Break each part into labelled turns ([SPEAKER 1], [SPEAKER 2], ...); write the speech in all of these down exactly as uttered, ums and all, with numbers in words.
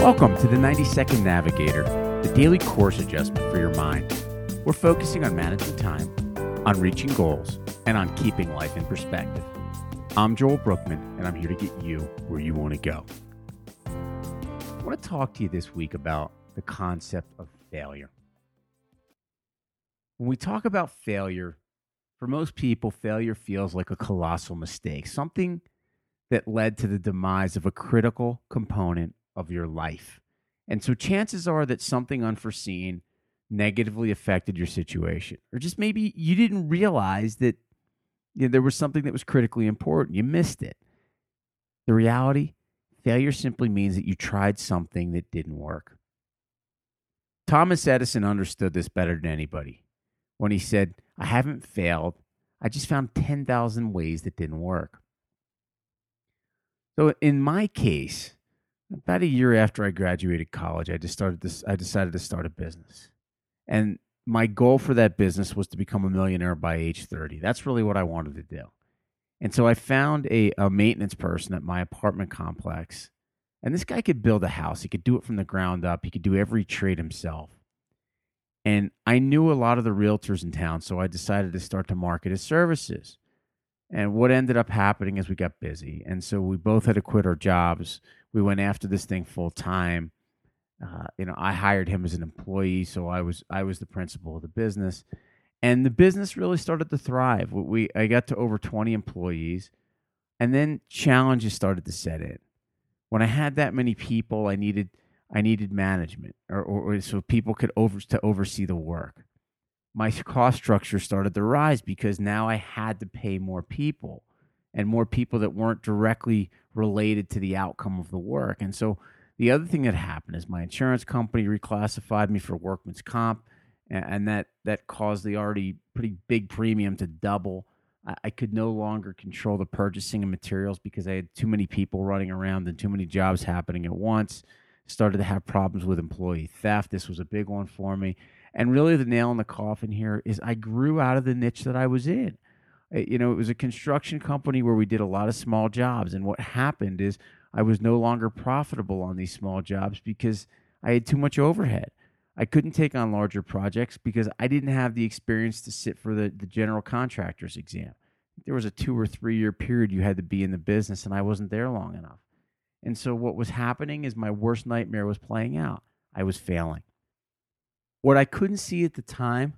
[SPEAKER 1] Welcome to the ninety second Navigator, the daily course adjustment for your mind. We're focusing on managing time, on reaching goals, and on keeping life in perspective. I'm Joel Brookman, and I'm here to get you where you want to go. I want to talk to you this week about the concept of failure. When we talk about failure, for most people, failure feels like a colossal mistake, something that led to the demise of a critical component of your life. And so chances are that something unforeseen negatively affected your situation, or just maybe you didn't realize that you know, there was something that was critically important. You missed it. The reality, failure simply means that you tried something that didn't work. Thomas Edison understood this better than anybody when he said, "I haven't failed. I just found ten thousand ways that didn't work." So in my case, about a year after I graduated college, I just started this. I decided to start a business, and my goal for that business was to become a millionaire by age thirty. That's really what I wanted to do. And so I found a, a maintenance person at my apartment complex, and this guy could build a house. He could do it from the ground up. He could do every trade himself. And I knew a lot of the realtors in town, so I decided to start to market his services. And what ended up happening is we got busy, and so we both had to quit our jobs. We went after this thing full time. Uh, you know, I hired him as an employee, so I was I was the principal of the business, and the business really started to thrive. We I got to over twenty employees, and then challenges started to set in. When I had that many people, I needed I needed management, or, or, or so people could over to oversee the work. My cost structure started to rise because now I had to pay more people, and more people that weren't directly related to the outcome of the work. And so the other thing that happened is my insurance company reclassified me for workman's comp, and that, that caused the already pretty big premium to double. I, I could no longer control the purchasing of materials because I had too many people running around and too many jobs happening at once. Started to have problems with employee theft. This was a big one for me. And really the nail in the coffin here is I grew out of the niche that I was in. You know, it was a construction company where we did a lot of small jobs. And what happened is I was no longer profitable on these small jobs because I had too much overhead. I couldn't take on larger projects because I didn't have the experience to sit for the, the general contractor's exam. There was a two or three year period you had to be in the business, and I wasn't there long enough. And so what was happening is my worst nightmare was playing out. I was failing. What I couldn't see at the time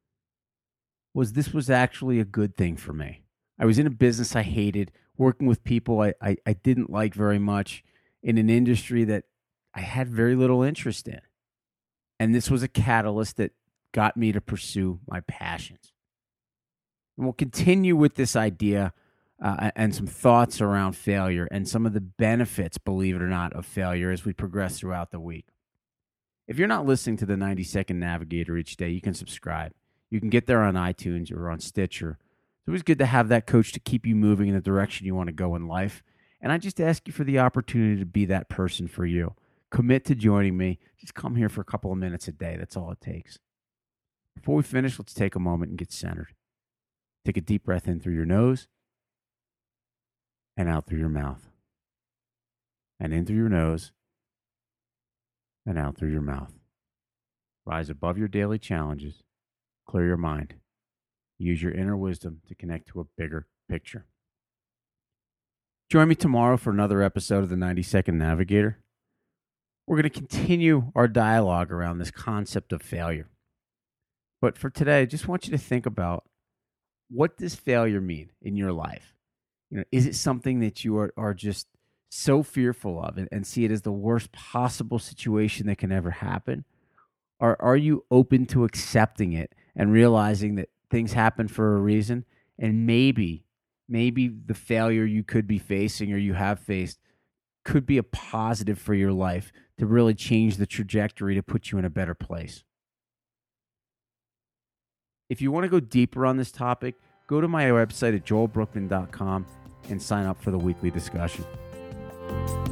[SPEAKER 1] was this was actually a good thing for me. I was in a business I hated, working with people I, I, I didn't like very much, in an industry that I had very little interest in. And this was a catalyst that got me to pursue my passions. And we'll continue with this idea uh, and some thoughts around failure and some of the benefits, believe it or not, of failure as we progress throughout the week. If you're not listening to the ninety second Navigator each day, you can subscribe. You can get there on iTunes or on Stitcher. It's always good to have that coach to keep you moving in the direction you want to go in life. And I just ask you for the opportunity to be that person for you. Commit to joining me. Just come here for a couple of minutes a day. That's all it takes. Before we finish, let's take a moment and get centered. Take a deep breath in through your nose and out through your mouth. And in through your nose and out through your mouth. Rise above your daily challenges. Clear your mind. Use your inner wisdom to connect to a bigger picture. Join me tomorrow for another episode of the ninety second Navigator. We're going to continue our dialogue around this concept of failure. But for today, I just want you to think about, what does failure mean in your life? You know, is it something that you are, are just so fearful of and, and see it as the worst possible situation that can ever happen? Or are you open to accepting it and realizing that things happen for a reason, and maybe, maybe the failure you could be facing or you have faced could be a positive for your life to really change the trajectory to put you in a better place? If you want to go deeper on this topic, go to my website at joel brookman dot com and sign up for the weekly discussion.